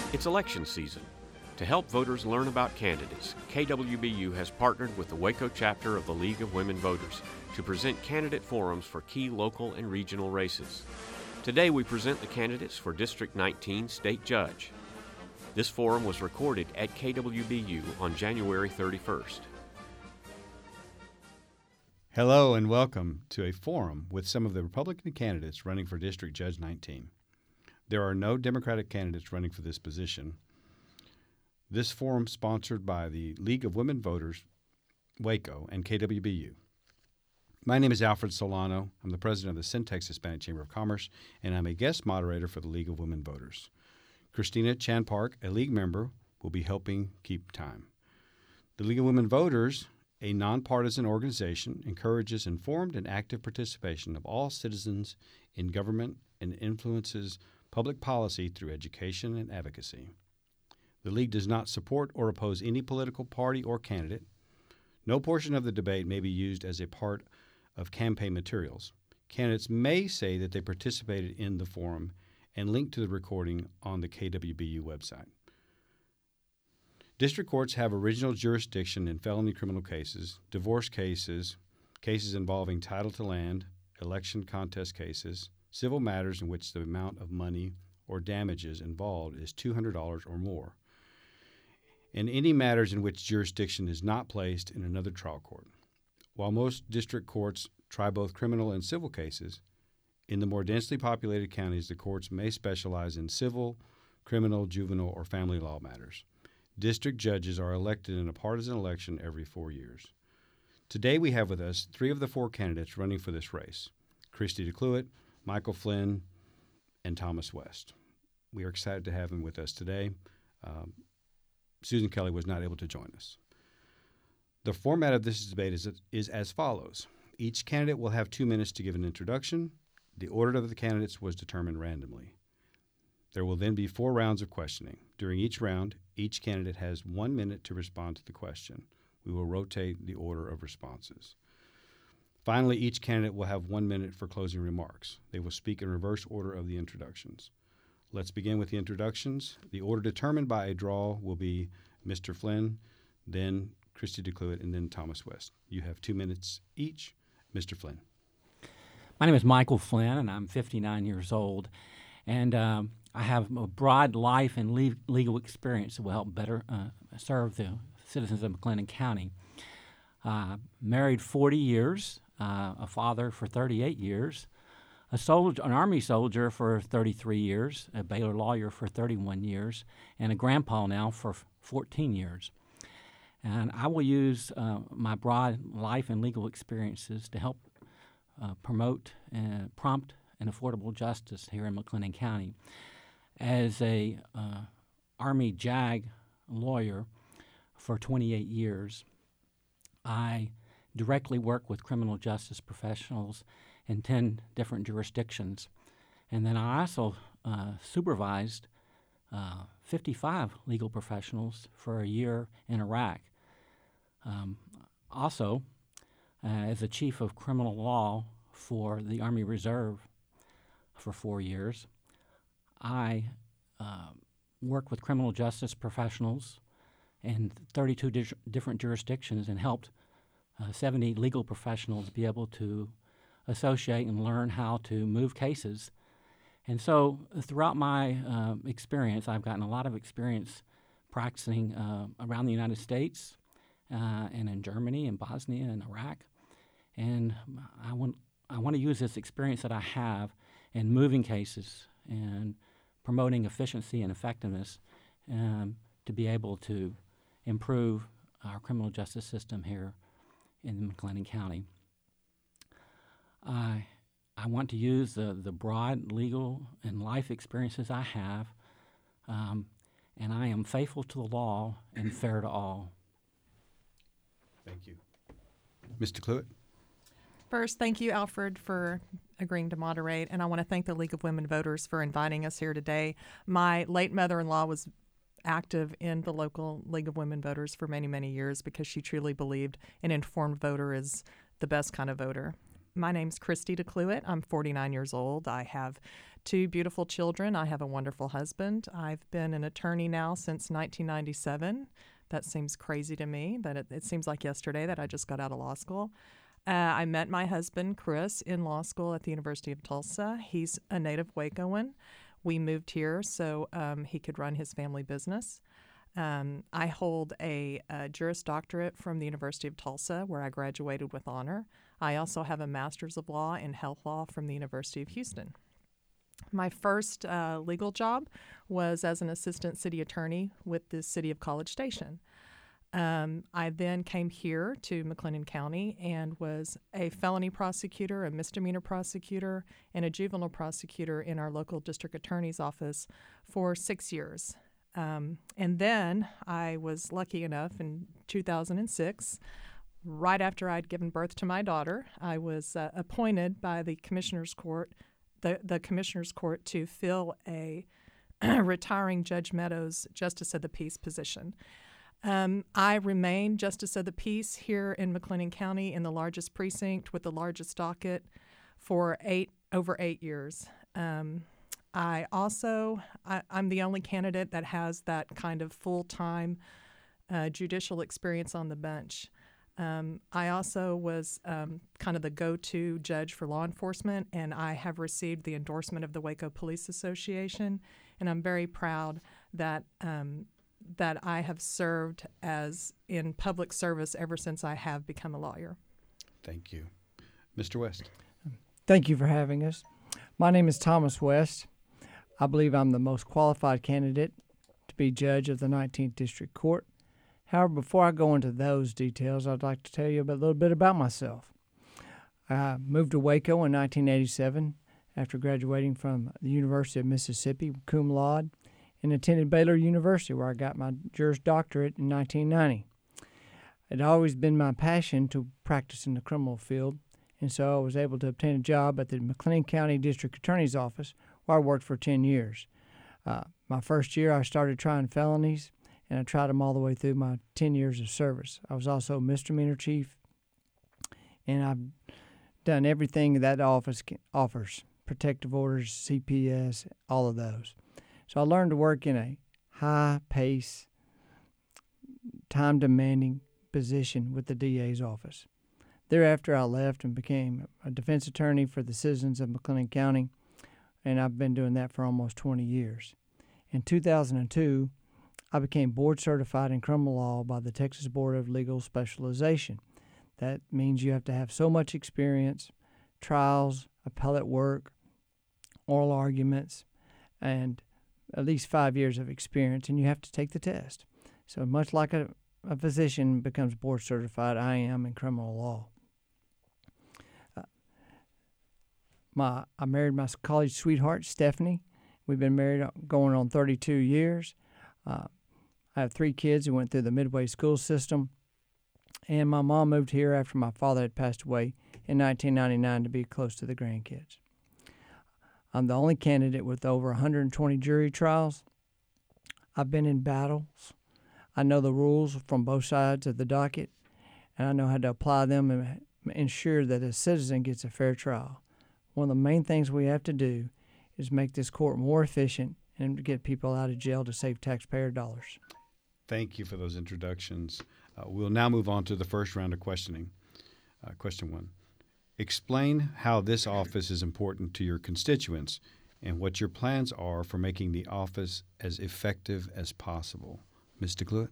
It's election season. To help voters learn about candidates, KWBU has partnered with the Waco chapter of the League of Women Voters to present candidate forums for key local and regional races. Today we present the candidates for District 19 State Judge. This forum was recorded at KWBU on January 31st. Hello and welcome to a forum with some of the Republican candidates running for District Judge 19. There are no Democratic candidates running for this position. This forum is sponsored by the League of Women Voters, Waco, and KWBU. My name is Alfred Solano. I'm the president of the Centex Hispanic Chamber of Commerce, and I'm a guest moderator for the League of Women Voters. Christina Chan Park, a League member, will be helping keep time. The League of Women Voters, a nonpartisan organization, encourages informed and active participation of all citizens in government and influences public policy through education and advocacy. The League does not support or oppose any political party or candidate. No portion of the debate may be used as a part of campaign materials. Candidates may say that they participated in the forum and link to the recording on the KWBU website. District courts have original jurisdiction in felony criminal cases, divorce cases, cases involving title to land, election contest cases, civil matters in which the amount of money or damages involved is $200 or more, and any matters in which jurisdiction is not placed in another trial court. While most district courts try both criminal and civil cases, in the more densely populated counties, the courts may specialize in civil, criminal, juvenile, or family law matters. District judges are elected in a partisan election every 4 years. Today we have with us 3 of the 4 candidates running for this race: Christy DeCluitt, Michael Flynn, and Thomas West. We are excited to have him with us today. Susan Kelly was not able to join us. The format of this debate is as follows. Each candidate will have 2 minutes to give an introduction. The order of the candidates was determined randomly. There will then be 4 rounds of questioning. During each round, each candidate has 1 minute to respond to the question. We will rotate the order of responses. Finally, each candidate will have 1 minute for closing remarks. They will speak in reverse order of the introductions. Let's begin with the introductions. The order determined by a draw will be Mr. Flynn, then Christy DeCluitt, and then Thomas West. You have 2 minutes each. Mr. Flynn. My name is Michael Flynn, and I'm 59 years old. And I have a broad life and legal experience that will help better serve the citizens of McLennan County. Married 40 years, a father for 38 years, an Army soldier for 33 years, a Baylor lawyer for 31 years, and a grandpa now for 14 years. And I will use my broad life and legal experiences to help promote prompt and affordable justice here in McLennan County. As a Army JAG lawyer for 28 years, I directly work with criminal justice professionals in 10 different jurisdictions. And then I also supervised 55 legal professionals for a year in Iraq. Also, as a chief of criminal law for the Army Reserve for 4 years, I worked with criminal justice professionals in 32 different jurisdictions and helped 70 legal professionals be able to associate and learn how to move cases. And so throughout my experience, I've gotten a lot of experience practicing around the United States and in Germany and Bosnia and Iraq. And I want to use this experience that I have in moving cases and promoting efficiency and effectiveness to be able to improve our criminal justice system here in McLennan County. I want to use the broad legal and life experiences I have, and I am faithful to the law and fair to all. Thank you. Mr. DeCluitt. First, thank you, Alfred, for agreeing to moderate, and I want to thank the League of Women Voters for inviting us here today. My late mother-in-law was active in the local League of Women Voters for many, many years because she truly believed an informed voter is the best kind of voter. My name's Christy DeCluitt. I'm 49 years old. I have 2 beautiful children. I have a wonderful husband. I've been an attorney now since 1997. That seems crazy to me, that it seems like yesterday that I just got out of law school. I met my husband, Chris, in law school at the University of Tulsa. He's a native Wacoan. We moved here so he could run his family business. I hold a Juris Doctorate from the University of Tulsa, where I graduated with honor. I also have a Master's of Law in Health Law from the University of Houston. My first legal job was as an assistant city attorney with the city of College Station. I then came here to McLennan County and was a felony prosecutor, a misdemeanor prosecutor, and a juvenile prosecutor in our local district attorney's office for 6 years. And then I was lucky enough in 2006, right after I'd given birth to my daughter, I was appointed by the Commissioner's Court, the Commissioner's Court, to fill a retiring Judge Meadows Justice of the Peace position. I remained Justice of the Peace here in McLennan County in the largest precinct with the largest docket for over 8 years. I'm the only candidate that has that kind of full-time judicial experience on the bench. I also was kind of the go-to judge for law enforcement, and I have received the endorsement of the Waco Police Association, and I'm very proud that I have served as in public service ever since I have become a lawyer. Thank you. Mr. West. Thank you for having us. My name is Thomas West. I believe I'm the most qualified candidate to be judge of the 19th District Court. However, before I go into those details, I'd like to tell you a little bit about myself. I moved to Waco in 1987 after graduating from the University of Mississippi, cum laude, and attended Baylor University, where I got my Juris Doctorate in 1990. It had always been my passion to practice in the criminal field, and so I was able to obtain a job at the McLennan County District Attorney's Office, where I worked for 10 years. My first year, I started trying felonies, and I tried them all the way through my 10 years of service. I was also a misdemeanor chief, and I've done everything that office offers, protective orders, CPS, all of those. So I learned to work in a high-paced, time-demanding position with the DA's office. Thereafter, I left and became a defense attorney for the citizens of McLennan County, and I've been doing that for almost 20 years. In 2002, I became board certified in criminal law by the Texas Board of Legal Specialization. That means you have to have so much experience, trials, appellate work, oral arguments, and at least 5 years of experience, and you have to take the test. So much like a physician becomes board certified, I am in criminal law. I married my college sweetheart, Stephanie. We've been married going on 32 years. I have 3 kids who went through the Midway school system, and my mom moved here after my father had passed away in 1999 to be close to the grandkids. I'm the only candidate with over 120 jury trials. I've been in battles. I know the rules from both sides of the docket, and I know how to apply them and ensure that a citizen gets a fair trial. One of the main things we have to do is make this court more efficient and to get people out of jail to save taxpayer dollars. Thank you for those introductions. We'll now move on to the first round of questioning. Question 1. Explain how this office is important to your constituents and what your plans are for making the office as effective as possible. Ms. DeCluitt?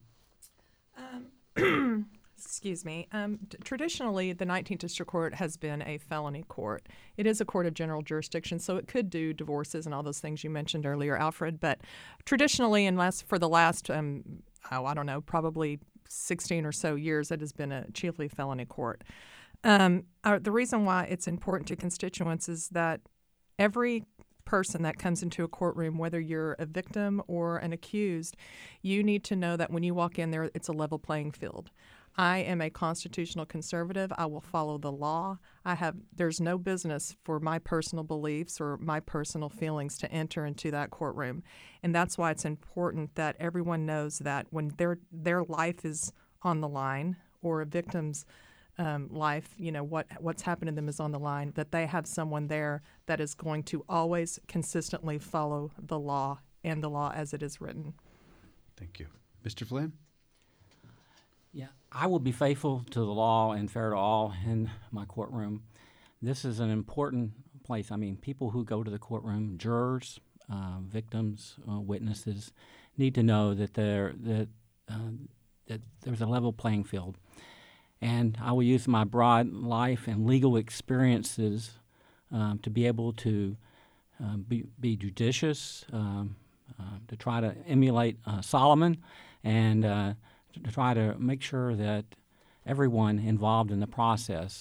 Excuse me. Traditionally, the 19th District Court has been a felony court. It is a court of general jurisdiction, so it could do divorces and all those things you mentioned earlier, Alfred. But traditionally, unless for the last, probably 16 or so years, it has been a chiefly felony court. The reason why it's important to constituents is that every person that comes into a courtroom, whether you're a victim or an accused, you need to know that when you walk in there, it's a level playing field. I am a constitutional conservative. I will follow the law. There's no business for my personal beliefs or my personal feelings to enter into that courtroom. And that's why it's important that everyone knows that when their life is on the line or a victim's life, what's happened to them is on the line, that they have someone there that is going to always consistently follow the law and the law as it is written. Thank you. Mr. Flynn? Yeah, I will be faithful to the law and fair to all in my courtroom. This is an important place. I mean, people who go to the courtroom, jurors, victims, witnesses, need to know that that there's a level playing field. And I will use my broad life and legal experiences to be able to be judicious, to try to emulate Solomon, and to try to make sure that everyone involved in the process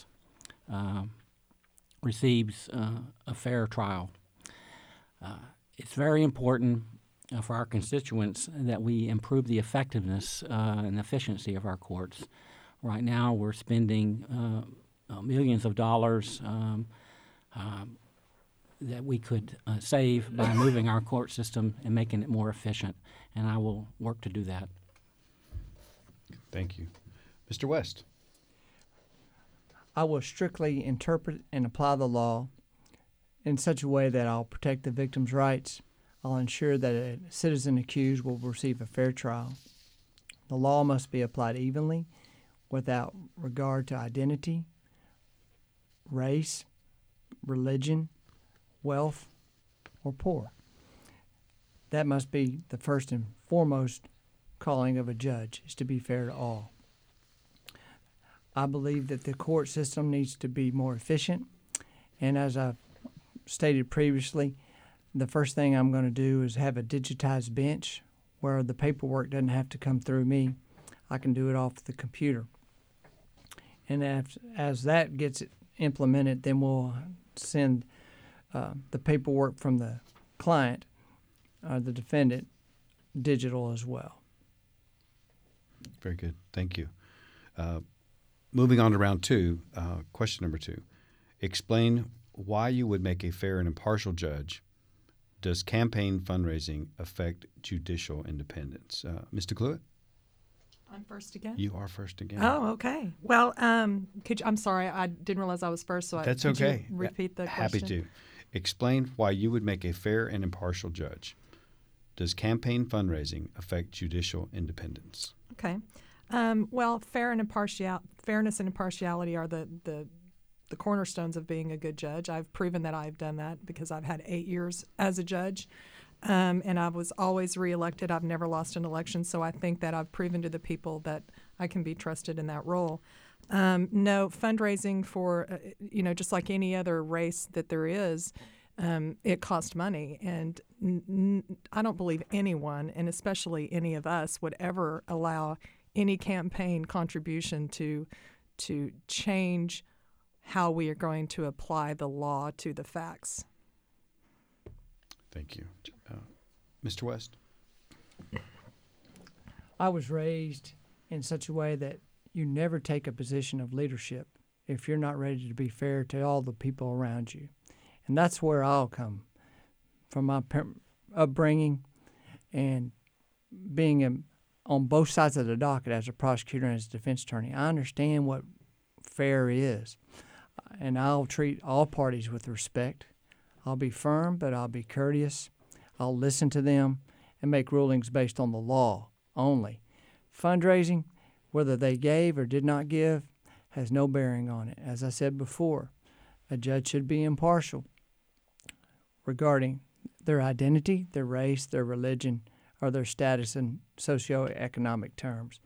receives a fair trial. It's very important for our constituents that we improve the effectiveness and efficiency of our courts. Right now, we're spending millions of dollars that we could save by moving our court system and making it more efficient, and I will work to do that. Thank you. Mr. West? I will strictly interpret and apply the law in such a way that I'll protect the victim's rights. I'll ensure that a citizen accused will receive a fair trial. The law must be applied evenly without regard to identity, race, religion, wealth, or poor. That must be the first and foremost calling of a judge, is to be fair to all. I believe that the court system needs to be more efficient, and as I've stated previously, the first thing I'm going to do is have a digitized bench where the paperwork doesn't have to come through me. I can do it off the computer. And as that gets implemented, then we'll send the paperwork from the client, the defendant, digital as well. Very good. Thank you. Moving on to round two, question number 2. Explain why you would make a fair and impartial judge. Does campaign fundraising affect judicial independence? Mr. Cluett? I'm first again? You are first again. Oh, okay. Well, I'm sorry, I didn't realize I was first, so That's could okay. you repeat the Happy question? to. Explain why you would make a fair and impartial judge. Does campaign fundraising affect judicial independence? Okay. Well, fairness and impartiality are the cornerstones of being a good judge. I've proven that I've done that because I've had 8 years as a judge, and I was always reelected. I've never lost an election, so I think that I've proven to the people that I can be trusted in that role. No, fundraising for, just like any other race that there is, it costs money, and I don't believe anyone, and especially any of us, would ever allow any campaign contribution to change how we are going to apply the law to the facts. Thank you. Mr. West? I was raised in such a way that you never take a position of leadership if you're not ready to be fair to all the people around you. And that's where I'll come from, my upbringing and being on both sides of the docket as a prosecutor and as a defense attorney. I understand what fair is, and I'll treat all parties with respect. I'll be firm, but I'll be courteous. I'll listen to them and make rulings based on the law only. Fundraising, whether they gave or did not give, has no bearing on it. As I said before, a judge should be impartial regarding their identity, their race, their religion, or their status in socioeconomic terms.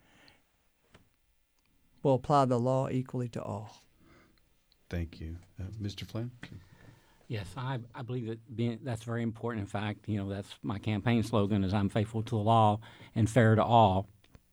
We'll apply the law equally to all. Thank you. Mr. Flynn? Yes, I believe that that's very important. In fact, that's my campaign slogan is I'm faithful to the law and fair to all.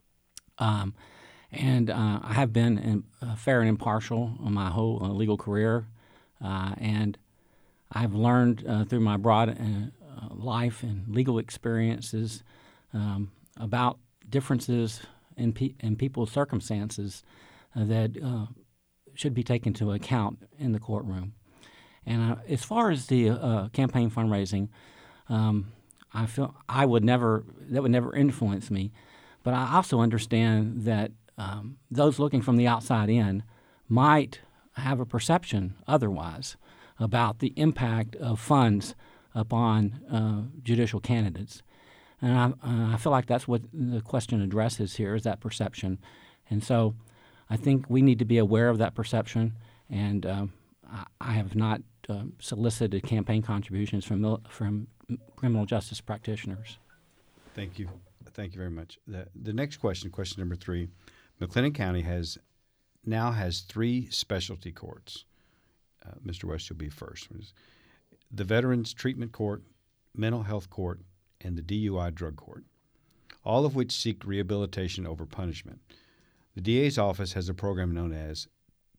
And I have been fair and impartial on my whole legal career. And I've learned through my broad life and legal experiences about differences in people's circumstances that should be taken into account in the courtroom. And as far as the campaign fundraising, I feel that would never influence me. But I also understand that those looking from the outside in might have a perception otherwise about the impact of funds upon judicial candidates. And I feel like that's what the question addresses here, is that perception. And so I think we need to be aware of that perception, and I have not solicited campaign contributions from criminal justice practitioners. Thank you. Thank you very much. The next question, question number 3, McLennan County now has 3 specialty courts. Mr. West, you'll be first. The Veterans Treatment Court, Mental Health Court, and the DUI Drug Court, all of which seek rehabilitation over punishment. The DA's office has a program known as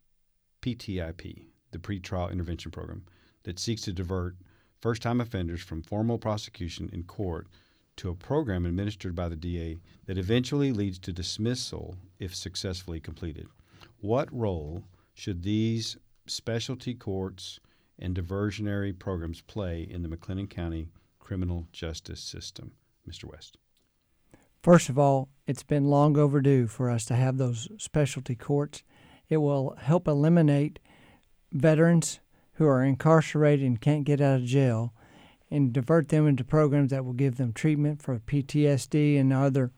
PTIP, the Pretrial Intervention Program, that seeks to divert first-time offenders from formal prosecution in court to a program administered by the DA that eventually leads to dismissal if successfully completed. What role should these specialty courts and diversionary programs play in the McLennan County criminal justice system? Mr. West. First of all, it's been long overdue for us to have those specialty courts. It will help eliminate veterans who are incarcerated and can't get out of jail and divert them into programs that will give them treatment for PTSD and other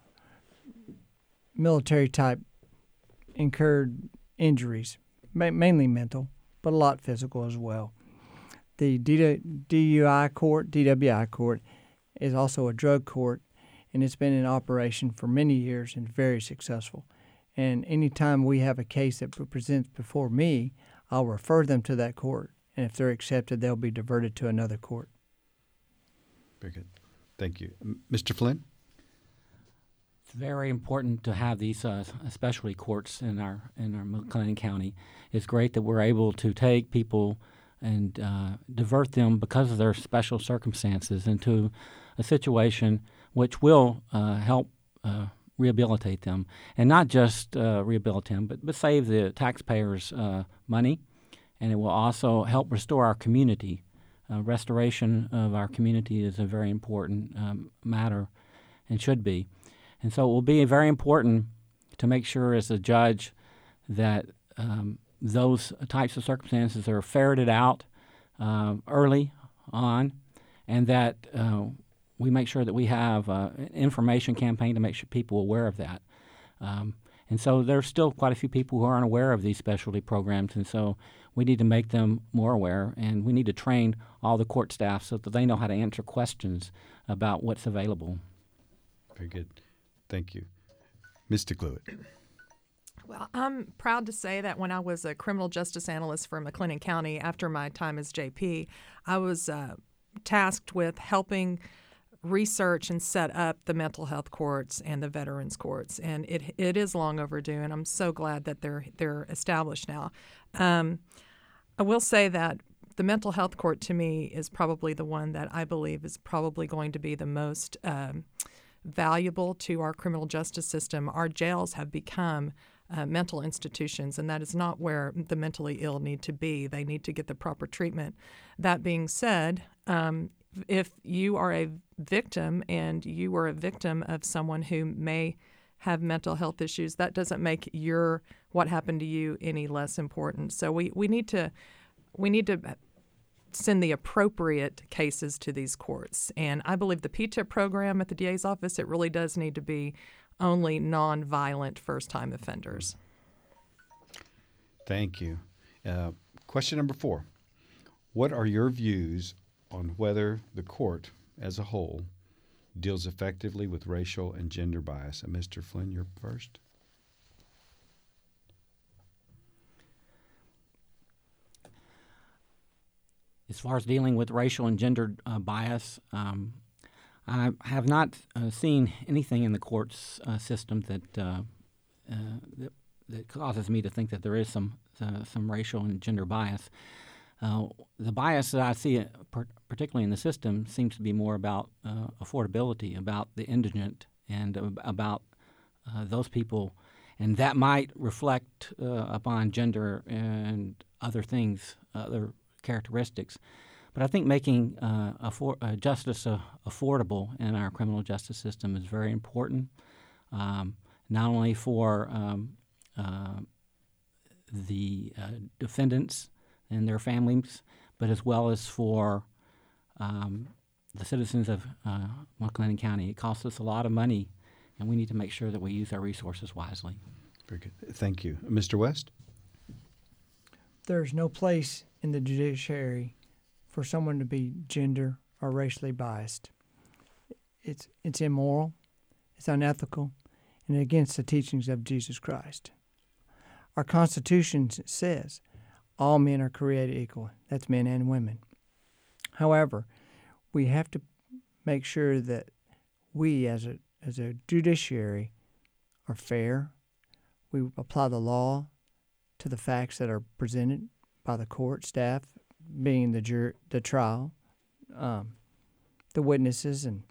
military-type incurred injuries, mainly mental, but a lot physical as well. The DUI court, DWI court, is also a drug court, and it's been in operation for many years and very successful. And anytime we have a case that presents before me, I'll refer them to that court, and if they're accepted, they'll be diverted to another court. Very good. Thank you. Mr. Flynn? It's very important to have these specialty courts in our McLennan County. It's great that we're able to take people and divert them because of their special circumstances into a situation which will help rehabilitate them, and not just rehabilitate them, but save the taxpayers money, and it will also help restore our community. Restoration of our community is a very important matter and should be. And so it will be very important to make sure as a judge that those types of circumstances are ferreted out early on, and that we make sure that we have an information campaign to make sure people are aware of that. And so there's still quite a few people who aren't aware of these specialty programs, and so we need to make them more aware, and we need to train all the court staff so that they know how to answer questions about what's available. Very good. Thank you. Mr. Cluett. Well, I'm proud to say that when I was a criminal justice analyst for McLennan County after my time as JP, I was tasked with helping research and set up the mental health courts and the veterans courts, and it is long overdue, and I'm so glad that they're established now. I will say that the mental health court to me is probably the one that I believe is probably going to be the most valuable to our criminal justice system. Our jails have become mental institutions, and that is not where the mentally ill need to be. They need to get the proper treatment. That being said, if you are a victim and you were a victim of someone who may have mental health issues, that doesn't make what happened to you any less important. So we need to send the appropriate cases to these courts. And I believe the PTIP program at the DA's office, it really does need to be only nonviolent first-time offenders. Thank you. Question number 4. What are your views on whether the court as a whole deals effectively with racial and gender bias? And Mr. Flynn, you're first. As far as dealing with racial and gender bias, I have not seen anything in the courts system that causes me to think that there is some racial and gender bias. The bias that I see, particularly in the system, seems to be more about affordability, about the indigent, and about those people, and that might reflect upon gender and other things, other characteristics. But I think making justice affordable in our criminal justice system is very important, not only for the defendants and their families, but as well as for the citizens of McLennan County. It costs us a lot of money, and we need to make sure that we use our resources wisely. Very good. Thank you. Mr. West? There's no place in the judiciary for someone to be gender or racially biased. It's immoral, it's unethical, and against the teachings of Jesus Christ. Our Constitution says all men are created equal. That's men and women. However, we have to make sure that we as a judiciary are fair. We apply the law to the facts that are presented by the court staff, being the trial, the witnesses, and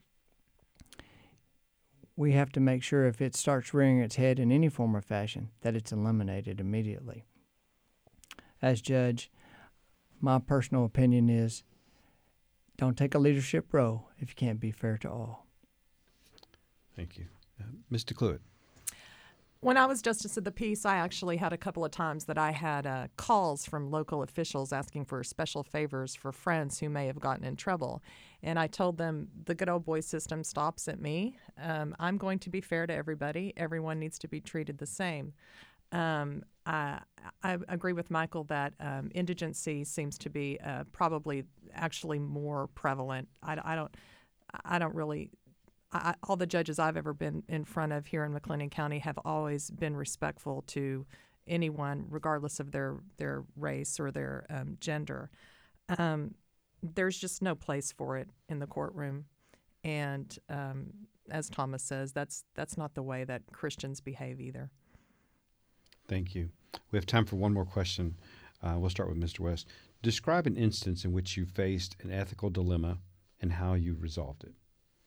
we have to make sure if it starts rearing its head in any form or fashion that it's eliminated immediately. As judge, my personal opinion is don't take a leadership role if you can't be fair to all. Thank you. Mr. Cluett? When I was Justice of the Peace, I actually had a couple of times that I had calls from local officials asking for special favors for friends who may have gotten in trouble. And I told them the good old boy system stops at me. I'm going to be fair to everybody. Everyone needs to be treated the same. I agree with Michael that indigency seems to be probably actually more prevalent. All the judges I've ever been in front of here in McLennan County have always been respectful to anyone, regardless of their race or their gender. There's just no place for it in the courtroom, and as Thomas says, that's not the way that Christians behave either. Thank you. We have time for one more question. We'll start with Mr. West. Describe an instance in which you faced an ethical dilemma and how you resolved it.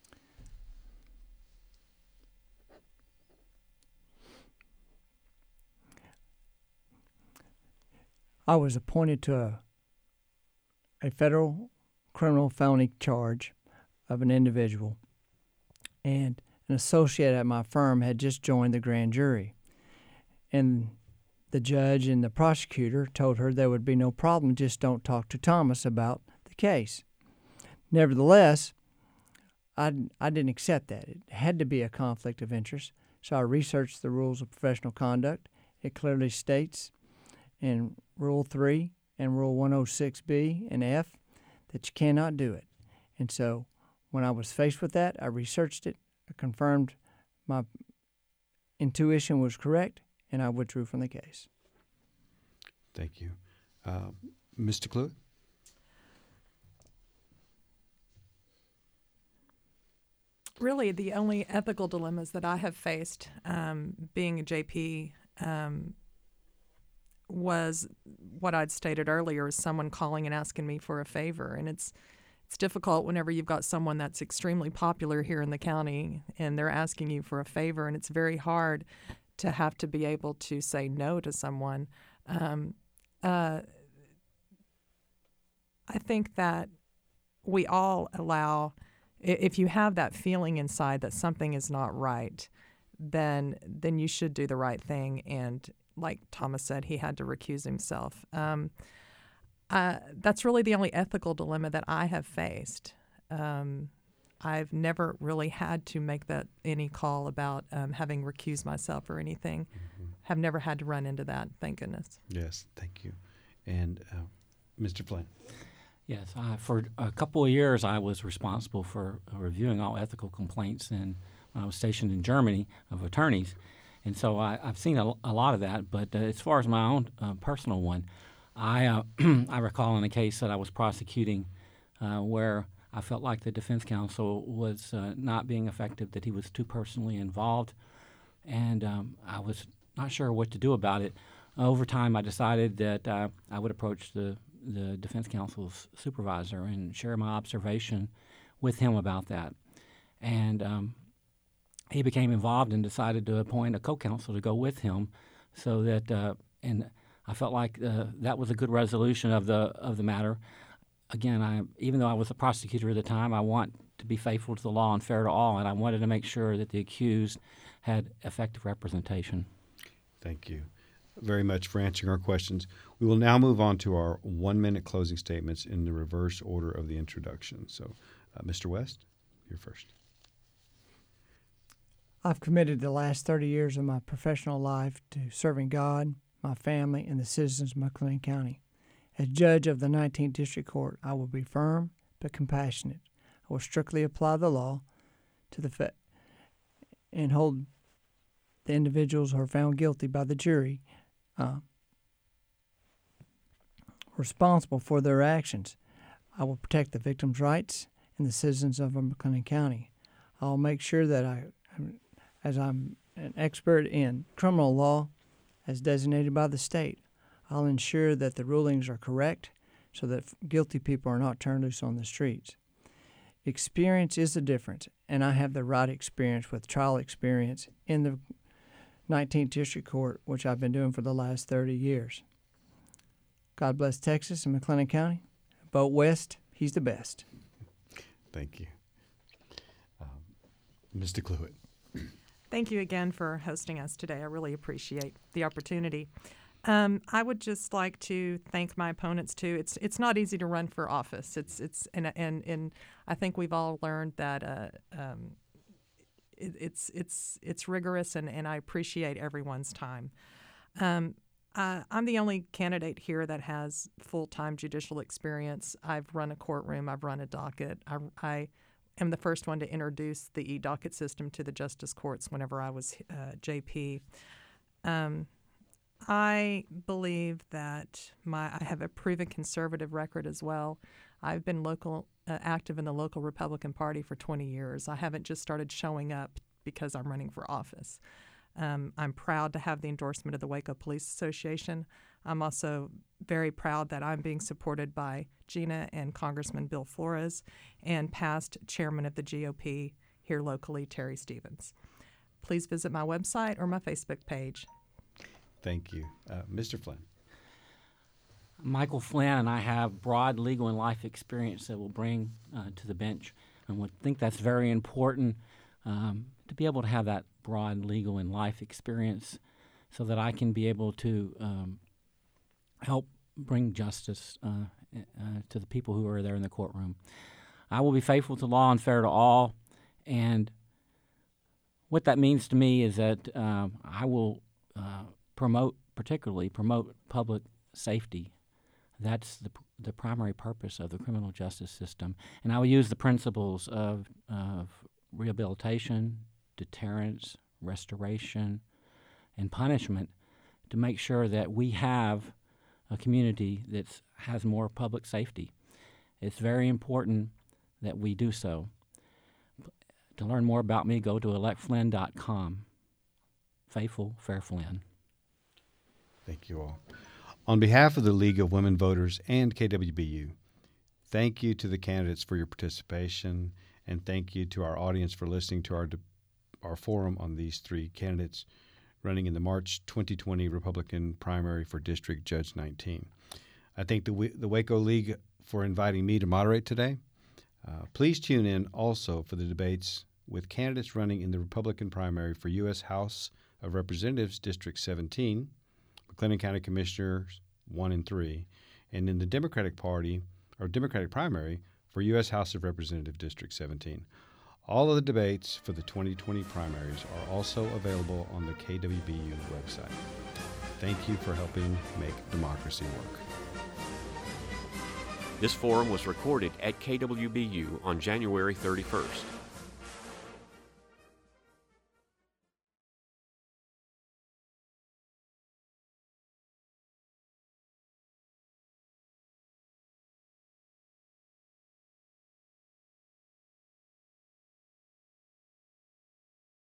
I was appointed to a federal criminal felony charge of an individual, and an associate at my firm had just joined the grand jury. And the judge and the prosecutor told her there would be no problem, just don't talk to Thomas about the case. Nevertheless, I didn't accept that. It had to be a conflict of interest, so I researched the rules of professional conduct. It clearly states in Rule 3 and Rule 106B and F that you cannot do it. And so when I was faced with that, I researched it, I confirmed my intuition was correct, and I withdrew from the case. Thank you. Mr. Cluett? Really, the only ethical dilemmas that I have faced being a JP was what I'd stated earlier, is someone calling and asking me for a favor. And it's difficult whenever you've got someone that's extremely popular here in the county and they're asking you for a favor, and it's very hard to have to be able to say no to someone. I think that we all allow, if you have that feeling inside that something is not right, then you should do the right thing. And like Thomas said, he had to recuse himself. That's really the only ethical dilemma that I have faced. I've never really had to make any call about having recused myself or anything. Mm-hmm. Have never had to run into that, thank goodness. Yes, thank you. And Mr. Flynn? Yes, for a couple of years I was responsible for reviewing all ethical complaints when I was stationed in Germany of attorneys. And so I've seen a lot of that. But as far as my own personal one, I recall in a case that I was prosecuting where I felt like the defense counsel was not being effective, that he was too personally involved, and I was not sure what to do about it. Over time, I decided that I would approach the defense counsel's supervisor and share my observation with him about that. And he became involved and decided to appoint a co-counsel to go with him, so that and I felt like that was a good resolution of the matter. Again, even though I was a prosecutor at the time, I want to be faithful to the law and fair to all, and I wanted to make sure that the accused had effective representation. Thank you. very much for answering our questions. We will now move on to our 1-minute closing statements in the reverse order of the introduction. So, Mr. West, you're first. I've committed the last 30 years of my professional life to serving God, my family, and the citizens of McLennan County. As judge of the 19th District Court, I will be firm but compassionate. I will strictly apply the law to the and hold the individuals who are found guilty by the jury responsible for their actions. I will protect the victims' rights and the citizens of McLennan County. I'll make sure that as I'm an expert in criminal law as designated by the state, I'll ensure that the rulings are correct so that guilty people are not turned loose on the streets. Experience is the difference, and I have the right experience with trial experience in the 19th District Court, which I've been doing for the last 30 years. God bless Texas and McLennan County. Vote West. He's the best. Thank you. Mr. Cluett. Thank you again for hosting us today. I really appreciate the opportunity. I would just like to thank my opponents too. It's not easy to run for office. And I think we've all learned that it's rigorous, and I appreciate everyone's time. I'm the only candidate here that has full-time judicial experience. I've run a courtroom. I've run a docket. I am the first one to introduce the e-docket system to the justice courts whenever I was JP. I believe that I have a proven conservative record as well. I've been active in the local Republican Party for 20 years. I haven't just started showing up because I'm running for office. I'm proud to have the endorsement of the Waco Police Association. I'm also very proud that I'm being supported by Gina and Congressman Bill Flores and past chairman of the GOP here locally, Terry Stevens. Please visit my website or my Facebook page. Thank you. Mr. Flynn. Michael Flynn and I have broad legal and life experience that we'll bring to the bench, and we think that's very important to be able to have that broad legal and life experience so that I can be able to help bring justice to the people who are there in the courtroom. I will be faithful to law and fair to all, and what that means to me is that I will particularly promote public safety. That's the primary purpose of the criminal justice system. And I will use the principles of rehabilitation, deterrence, restoration, and punishment to make sure that we have a community that has more public safety. It's very important that we do so. To learn more about me, go to electflynn.com. Faithful, Fair Flynn. Thank you all. On behalf of the League of Women Voters and KWBU, thank you to the candidates for your participation, and thank you to our audience for listening to our forum on these three candidates running in the March 2020 Republican primary for District Judge 19. I thank the Waco League for inviting me to moderate today. Please tune in also for the debates with candidates running in the Republican primary for U.S. House of Representatives District 17, McLennan County Commissioners 1 and 3, and in the Democratic Party or Democratic primary for U.S. House of Representatives District 17. All of the debates for the 2020 primaries are also available on the KWBU website. Thank you for helping make democracy work. This forum was recorded at KWBU on January 31st.